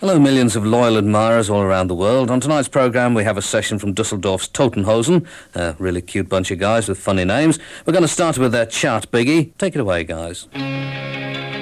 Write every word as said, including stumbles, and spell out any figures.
Hello, millions of loyal admirers all around the world. On tonight's programme, we have a session from Dusseldorf's Totenhausen, a really cute bunch of guys with funny names. We're going to start with their chart biggie. Take it away, guys.